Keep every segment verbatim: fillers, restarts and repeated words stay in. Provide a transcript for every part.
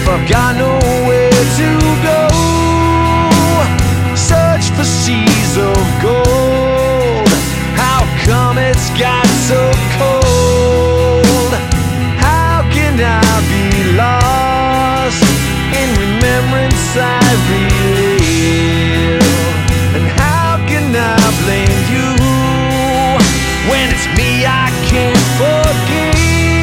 I've got nowhere to go? Search for seas of gold. How come it's got so cold? How can I be lost in remembrance I relive? And how can I blame you when it's me I can't forgive?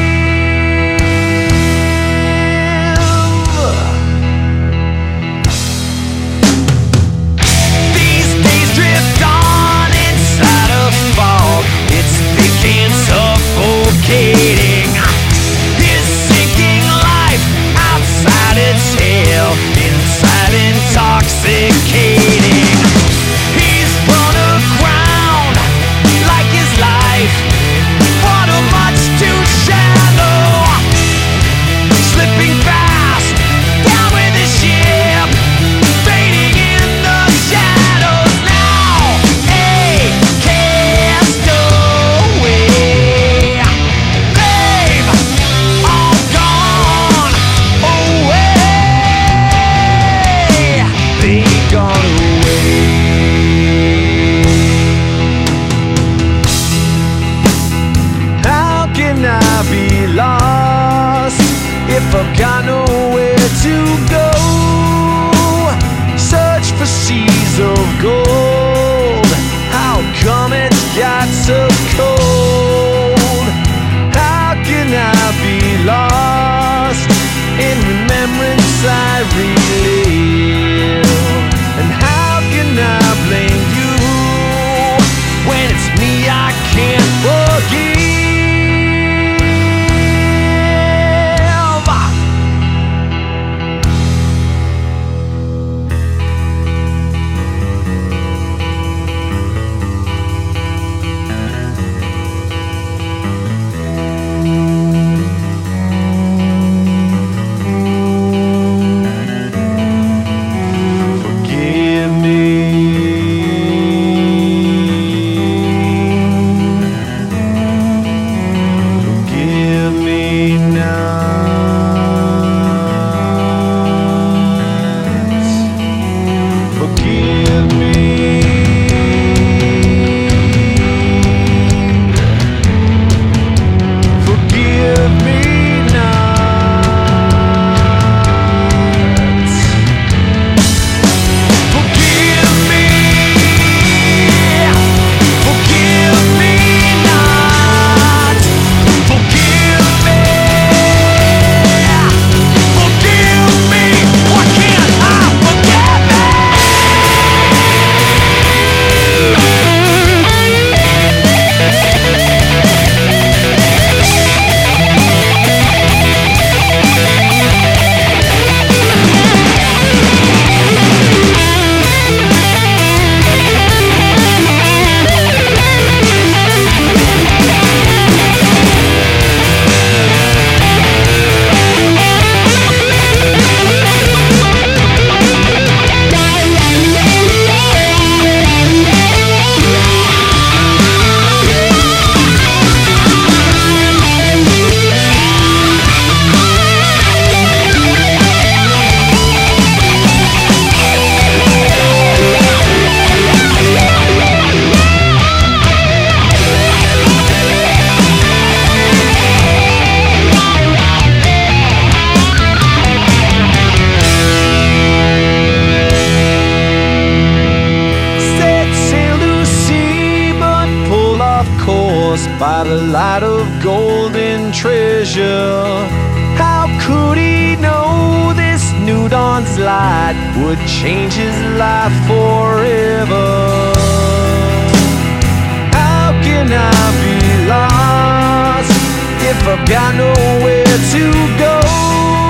These days drift on inside a fog. It's thick and suffocating. Is sinking life outside its tail, inside intoxicating. He's run aground like his life, water much too shallow, slipping fast down with the ship, fading in the shadows now. A castaway, they've all gone away. They've gone away. How can I be lost if I've got nowhere to go? Search for seas of gold. How come it's got so cold? How can I be lost in remembrance I relive? And how can I blame you when it's me I can't forgive? Forgive me. Forgive me not. Forgive me. Forgive me not. Forgive me. Forgive me not. Forgive me. Forgive me. Why can't I forgive me? Set sail to sea, but pull off course by the light of golden treasure. How could he know this new dawn's light would change his life forever? How can I be lost if I've got nowhere to go?